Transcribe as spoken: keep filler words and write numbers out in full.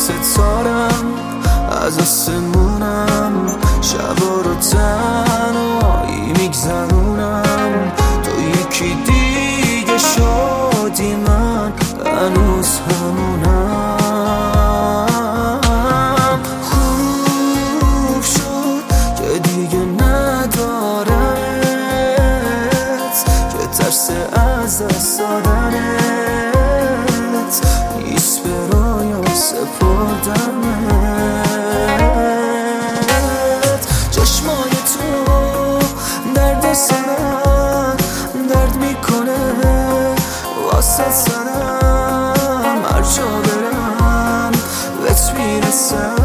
ستارم از آسمونم، شبا رو تنهایی میگذرونم. تو یکی دیگه شدی، من هنوز همونم. خوب شد که دیگه ندارمت، که ترس از دست دادنت نیست به رویا سپردنت. چشمای تو درد سرم درد میکنه واسه سرم، هر جا برم بهت میرسم.